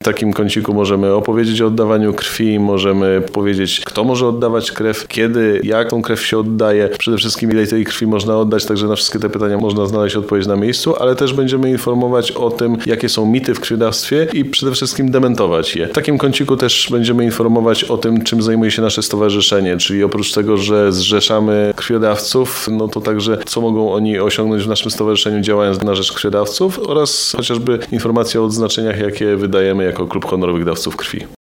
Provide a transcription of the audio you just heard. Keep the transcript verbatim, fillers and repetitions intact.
takim kąciku możemy opowiedzieć o oddawaniu krwi, możemy powiedzieć, kto może oddawać krew, kiedy, jak tą krew się oddaje, przede wszystkim ile tej krwi można oddać, także na wszystkie te pytania można znaleźć odpowiedź na miejscu, ale też będziemy informować o tym, jakie są mity w krwiodawstwie i przede wszystkim dementować je. W takim kąciku też będziemy informować o tym, czym zajmuje się nasze stowarzyszenie, czyli oprócz tego, że zrzeszamy krwiodawców, no to także co mogą oni osiągnąć w naszym stowarzyszeniu działając na rzecz krwiodawców oraz chociażby informacje o odznaczeniach, jakie wydajemy jako Klub Honorowych Dawców Krwi.